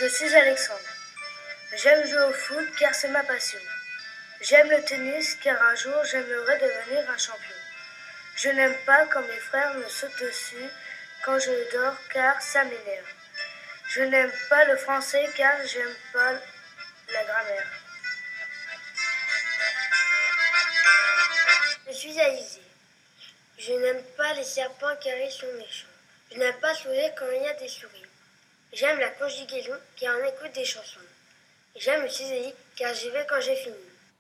suis Alexandre. J'aime jouer au foot car c'est ma passion. J'aime le tennis car un jour j'aimerais devenir un champion. Je n'aime pas quand mes frères me sautent dessus quand je dors car ça m'énerve. Je n'aime pas le français car j'aime pas la grammaire. Je suis Alizé. Je n'aime pas les serpents car ils sont méchants. Je n'aime pas sourire quand il y a des souris. J'aime la conjugaison car on écoute des chansons. J'aime le cisaillis car j'y vais quand j'ai fini.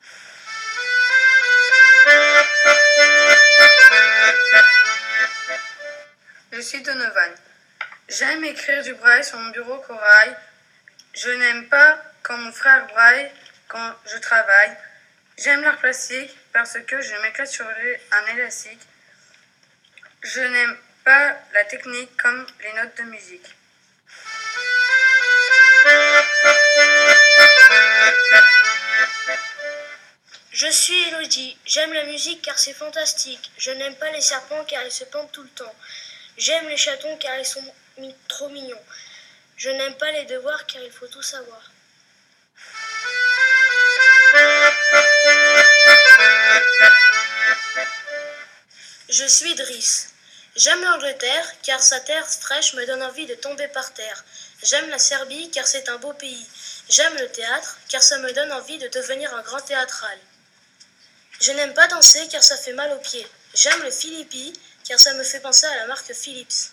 Je suis Donovan. J'aime écrire du braille sur mon bureau corail. Je n'aime pas quand mon frère braille quand je travaille. J'aime l'art plastique parce que je m'éclate sur un élastique. Je n'aime pas la technique comme les notes de musique. Je suis Elodie. J'aime la musique car c'est fantastique. Je n'aime pas les serpents car ils se pendent tout le temps. J'aime les chatons car ils sont trop mignons. Je n'aime pas les devoirs car il faut tout savoir. Je suis Driss. J'aime l'Angleterre car sa terre fraîche me donne envie de tomber par terre. J'aime la Serbie car c'est un beau pays. J'aime le théâtre car ça me donne envie de devenir un grand théâtral. Je n'aime pas danser car ça fait mal aux pieds. J'aime le Philippi car ça me fait penser à la marque Philips.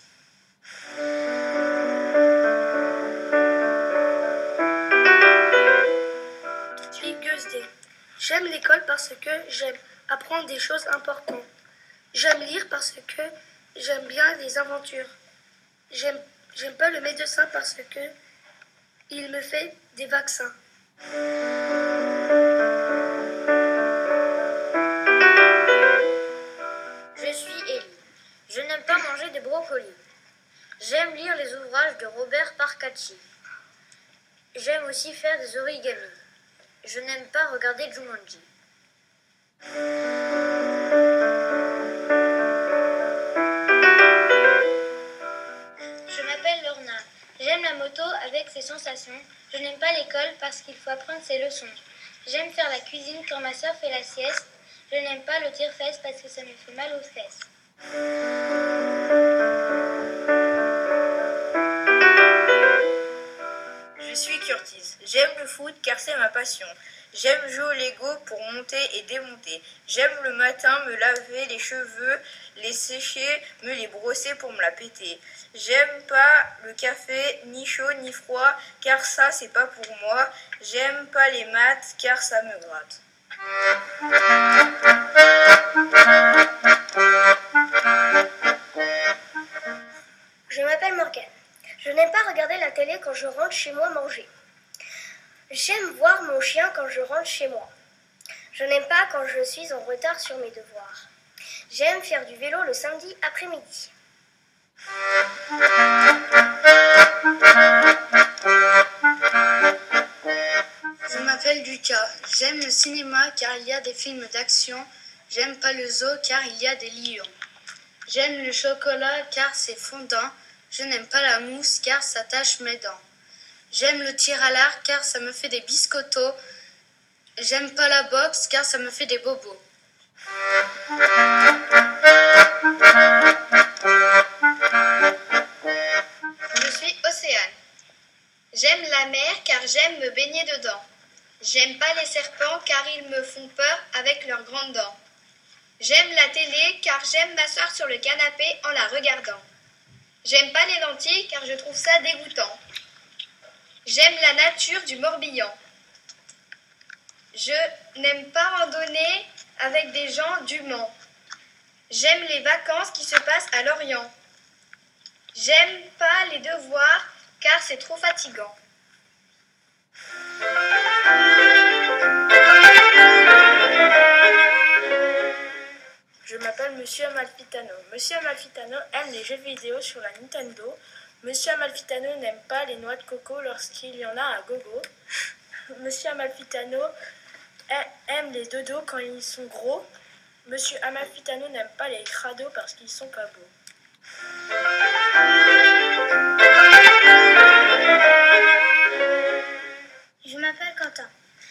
Je suis Gusdé. J'aime l'école parce que j'aime apprendre des choses importantes. J'aime lire parce que j'aime bien les aventures. J'aime pas le médecin parce que il me fait des vaccins. Je suis Ellie. Je n'aime pas manger des brocolis. J'aime lire les ouvrages de Robert Parcacci. J'aime aussi faire des origamis. Je n'aime pas regarder Jumanji. Je m'appelle Lorna. J'aime la moto avec ses sensations. Je n'aime pas l'école parce qu'il faut apprendre ses leçons. J'aime faire la cuisine quand ma soeur fait la sieste. Je n'aime pas le tire-fesses parce que ça me fait mal aux fesses. Je suis Curtis. J'aime le foot car c'est ma passion. J'aime jouer au Lego pour monter et démonter. J'aime le matin me laver les cheveux, les sécher, me les brosser pour me la péter. J'aime pas le café, ni chaud ni froid, car ça c'est pas pour moi. J'aime pas les maths car ça me gratte. Je m'appelle Morgane. Je n'aime pas regarder la télé quand je rentre chez moi manger. J'aime voir mon chien quand je rentre chez moi. Je n'aime pas quand je suis en retard sur mes devoirs. J'aime faire du vélo le samedi après-midi. Je m'appelle Lucas. J'aime le cinéma car il y a des films d'action. J'aime pas le zoo car il y a des lions. J'aime le chocolat car c'est fondant. Je n'aime pas la mousse car ça tache mes dents. J'aime le tir à l'arc car ça me fait des biscottos. J'aime pas la boxe car ça me fait des bobos. Je suis Océane. J'aime la mer car j'aime me baigner dedans. J'aime pas les serpents car ils me font peur avec leurs grandes dents. J'aime la télé car j'aime m'asseoir sur le canapé en la regardant. J'aime pas les lentilles car je trouve ça dégoûtant. J'aime la nature du Morbihan. Je n'aime pas randonner avec des gens du Mans. J'aime les vacances qui se passent à Lorient. J'aime pas les devoirs car c'est trop fatigant. Je m'appelle Monsieur Amalfitano. Monsieur Amalfitano aime les jeux vidéo sur la Nintendo. Monsieur Amalfitano n'aime pas les noix de coco lorsqu'il y en a à gogo. Monsieur Amalfitano aime les dodos quand ils sont gros. Monsieur Amalfitano n'aime pas les crados parce qu'ils sont pas beaux.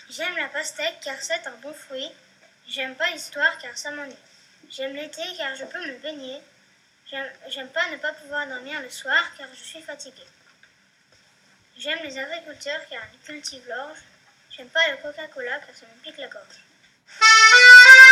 J'aime la pastèque car c'est un bon fruit. J'aime pas l'histoire car ça m'ennuie. J'aime l'été car je peux me baigner. J'aime pas ne pas pouvoir dormir le soir car je suis fatiguée. J'aime les agriculteurs car ils cultivent l'orge. J'aime pas le Coca-Cola car ça me pique la gorge.